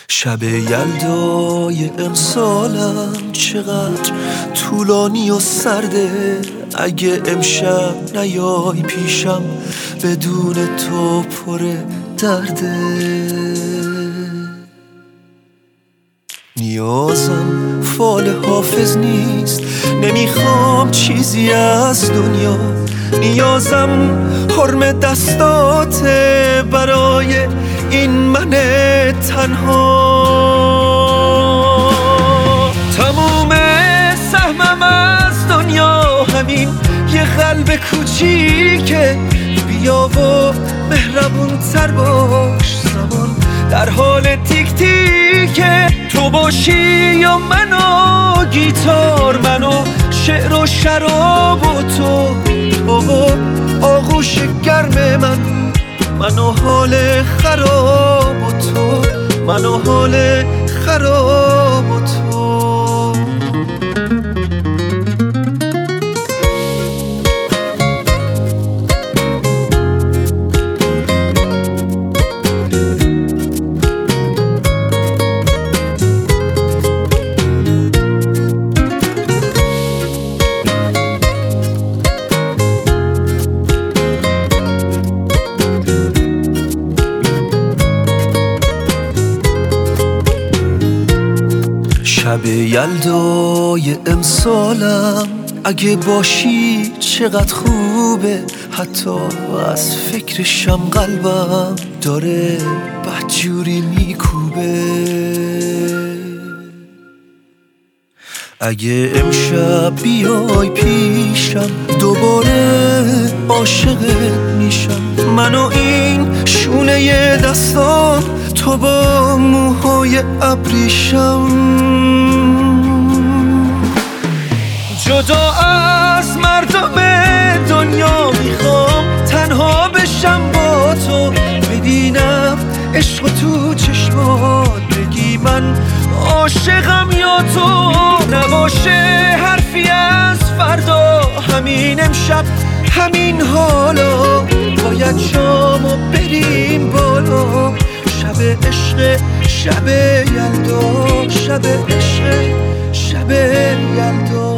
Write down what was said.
شب یلدای امسالم چقدر طولانی و سرده، اگه امشب نیای پیشم بدون تو پر درده. نیازم فال حافظ نیست، نمیخوام چیزی از دنیا، نیازم حرم دستاته برای این من تنها. تموم سهمم از دنیا همین یه قلب کوچیکه، بیا و مهربون تر باش، زمان در حال تیک تیکه. تو باشی یا من و گیتار، من و شعر و شراب و تو و آغوش گرم من و حال خراب و تو، من و حال خراب و تو. شب یلدای امسالم اگه باشی چقدر خوبه، حتی از فکرشم قلبم داره بدجوری میکوبه. اگه امشب بیای پیشم دوباره عاشقت میشم، من و این شونه دستام، تو با موهای ابریشم. جدا از مردم دنیا میخوام تنها بشم با تو، ببینم عشق تو چشمات، بگی من عاشقم یا تو. نباشه حرفی از فردا، همین امشب همین حالا، باید شامو بریم بالا. شب عشق، شب یلدا، شب عشق، شب یلدا.